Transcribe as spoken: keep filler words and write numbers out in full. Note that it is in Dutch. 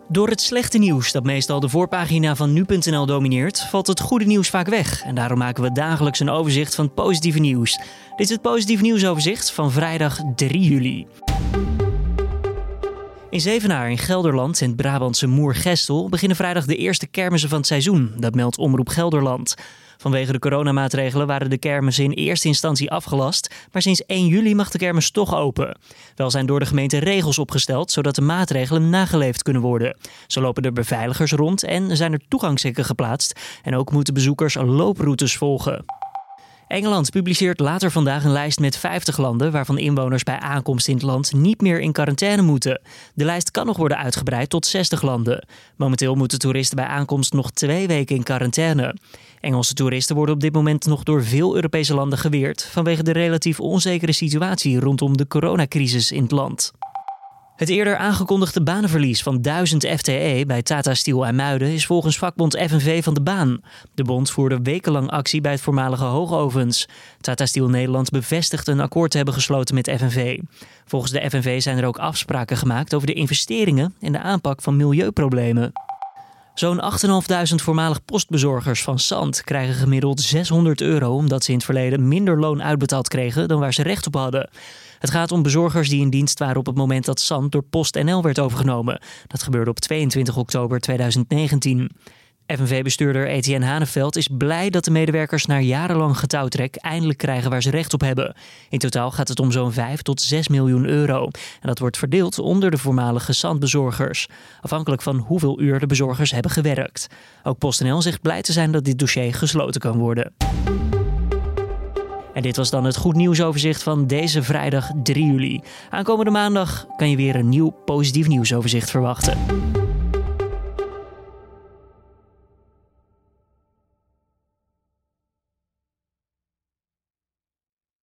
Door het slechte nieuws dat meestal de voorpagina van nu punt n l domineert, valt het goede nieuws vaak weg. En daarom maken we dagelijks een overzicht van het positieve nieuws. Dit is het positieve nieuwsoverzicht van vrijdag drie juli. In Zevenaar in Gelderland en het Brabantse Moergestel beginnen vrijdag de eerste kermissen van het seizoen. Dat meldt Omroep Gelderland. Vanwege de coronamaatregelen waren de kermissen in eerste instantie afgelast, maar sinds één juli mag de kermis toch open. Wel zijn door de gemeente regels opgesteld, zodat de maatregelen nageleefd kunnen worden. Zo lopen er beveiligers rond en zijn er toegangshekken geplaatst. En ook moeten bezoekers looproutes volgen. Engeland publiceert later vandaag een lijst met vijftig landen waarvan inwoners bij aankomst in het land niet meer in quarantaine moeten. De lijst kan nog worden uitgebreid tot zestig landen. Momenteel moeten toeristen bij aankomst nog twee weken in quarantaine. Engelse toeristen worden op dit moment nog door veel Europese landen geweerd vanwege de relatief onzekere situatie rondom de coronacrisis in het land. Het eerder aangekondigde banenverlies van duizend F T E bij Tata Steel IJmuiden is volgens vakbond F N V van de baan. De bond voerde wekenlang actie bij het voormalige Hoogovens. Tata Steel Nederland bevestigt een akkoord te hebben gesloten met F N V. Volgens de F N V zijn er ook afspraken gemaakt over de investeringen en de aanpak van milieuproblemen. Zo'n achtduizend voormalig postbezorgers van Sand krijgen gemiddeld zeshonderd euro omdat ze in het verleden minder loon uitbetaald kregen dan waar ze recht op hadden. Het gaat om bezorgers die in dienst waren op het moment dat Sand door PostNL werd overgenomen. Dat gebeurde op tweeëntwintig oktober tweeduizend negentien. F N V-bestuurder Etienne Haneveld is blij dat de medewerkers na jarenlang getouwtrek eindelijk krijgen waar ze recht op hebben. In totaal gaat het om zo'n vijf tot zes miljoen euro. En dat wordt verdeeld onder de voormalige Sandbezorgers. Afhankelijk van hoeveel uur de bezorgers hebben gewerkt. Ook PostNL zegt blij te zijn dat dit dossier gesloten kan worden. En dit was dan het goed nieuwsoverzicht van deze vrijdag drie juli. Aankomende maandag kan je weer een nieuw positief nieuwsoverzicht verwachten.